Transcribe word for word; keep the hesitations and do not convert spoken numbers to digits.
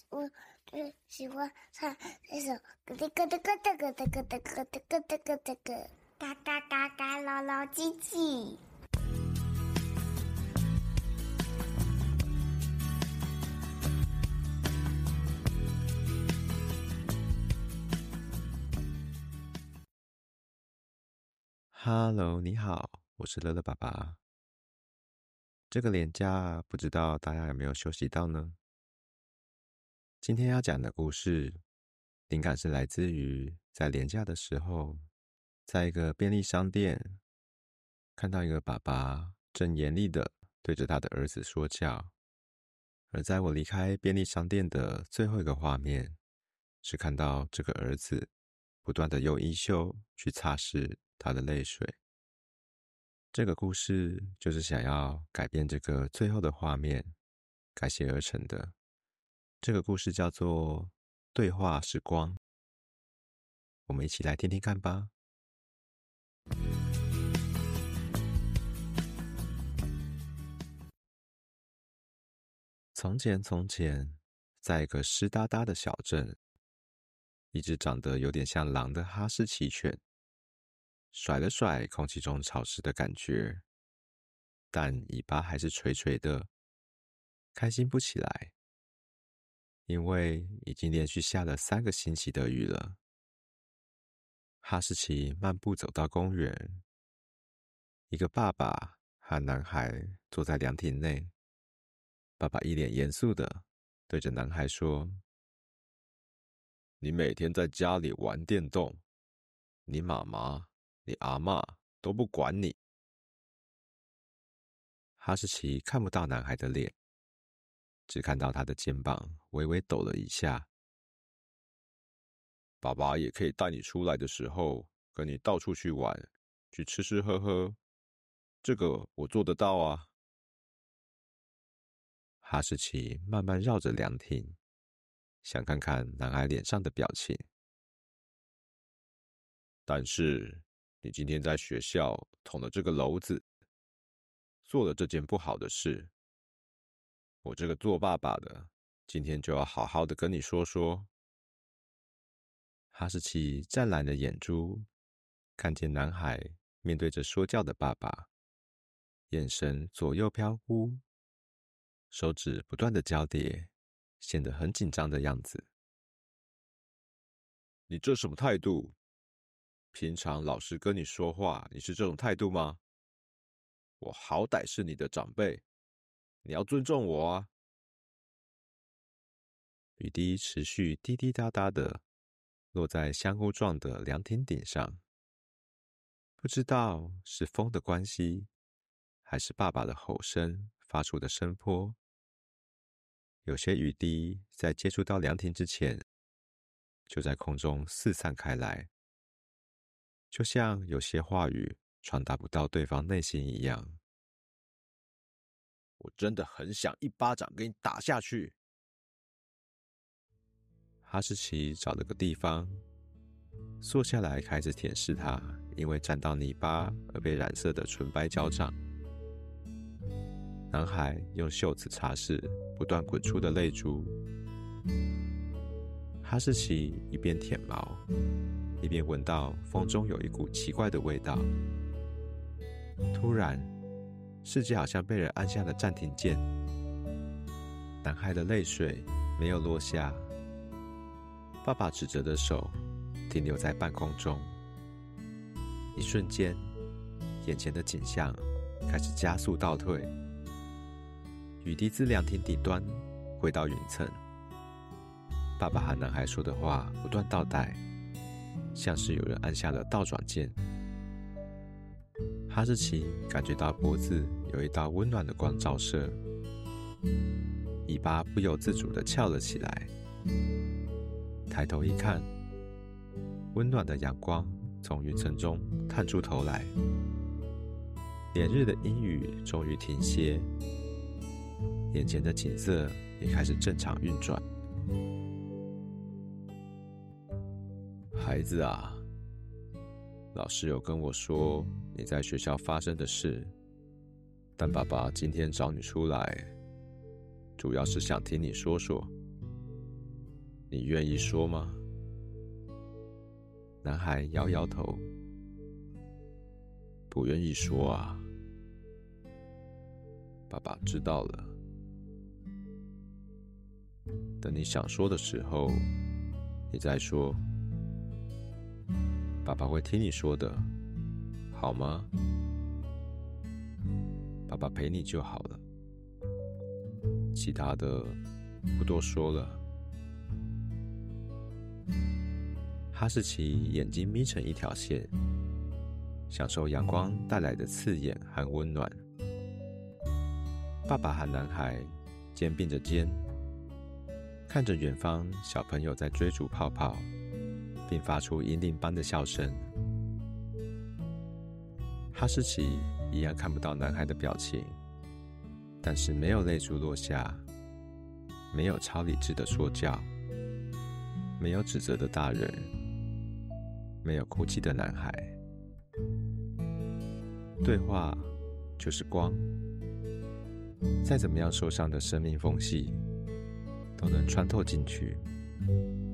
我最喜欢唱这首咯噔咯噔咯噔咯噔咯噔咯噔咯噔咯噔咯，嘎嘎嘎嘎老老叽叽。 Hello， 你好，我是乐乐爸爸。这个连假不知道大家有没有休息到呢？今天要讲的故事，灵感是来自于在连假的时候，在一个便利商店看到一个爸爸正严厉的对着他的儿子说教，而在我离开便利商店的最后一个画面，是看到这个儿子不断的用衣袖去擦拭他的泪水。这个故事就是想要改变这个最后的画面改写而成的。这个故事叫做《对话是光》，我们一起来听听看吧。从前从前，在一个湿哒哒的小镇，一只长得有点像狼的哈士奇犬，甩了甩空气中潮湿的感觉，但尾巴还是垂垂的，开心不起来，因为已经连续下了三个星期的雨了。哈士奇漫步走到公园，一个爸爸和男孩坐在凉亭内。爸爸一脸严肃的对着男孩说：“你每天在家里玩电动，你妈妈、你阿嬷都不管你。”哈士奇看不到男孩的脸，只看到他的肩膀微微抖了一下。爸爸也可以带你出来的时候，跟你到处去玩，去吃吃喝喝，这个我做得到啊。哈士奇慢慢绕着凉亭，想看看男孩脸上的表情。但是你今天在学校捅了这个篓子，做了这件不好的事，我这个做爸爸的今天就要好好的跟你说说。哈士奇湛蓝的眼珠看见男孩面对着说教的爸爸，眼神左右飘忽，手指不断的交叠，显得很紧张的样子。你这什么态度？平常老师跟你说话，你是这种态度吗？我好歹是你的长辈，你要尊重我啊！雨滴持续滴滴答答的落在香菇状的凉亭顶上，不知道是风的关系，还是爸爸的吼声发出的声波。有些雨滴在接触到凉亭之前，就在空中四散开来，就像有些话语传达不到对方内心一样。我真的很想一巴掌给你打下去。哈士奇找了个地方坐下来，开始舔舐它因为沾到泥巴而被染色的纯白脚掌。男孩用袖子擦拭不断滚出的泪珠。哈士奇一边舔毛，一边闻到风中有一股奇怪的味道。突然，世界好像被人按下了暂停键。男孩的泪水没有落下，爸爸指着的手停留在半空中。一瞬间，眼前的景象开始加速倒退，雨滴自凉亭顶端回到云层。爸爸和男孩说的话不断倒带，像是有人按下了倒转键。哈士奇感觉到脖子有一道温暖的光照射，尾巴不由自主地翘了起来。抬头一看，温暖的阳光从云层中探出头来，连日的阴雨终于停歇，眼前的景色也开始正常运转。孩子啊，老师有跟我说你在学校发生的事，但爸爸今天找你出来，主要是想听你说说。 你愿意说吗？男孩摇摇头，不愿意说啊。爸爸知道了，等你想说的时候，你再说。爸爸会听你说的，好吗？爸爸陪你就好了，其他的不多说了。哈士奇眼睛眯成一条线，享受阳光带来的刺眼和温暖。爸爸和男孩肩并着肩，看着远方小朋友在追逐泡泡，并发出银铃般的笑声。哈士奇一样看不到男孩的表情，但是没有泪珠落下，没有超理智的说教，没有指责的大人，没有哭泣的男孩。对话就是光，再怎么样受伤的生命缝隙，都能穿透进去，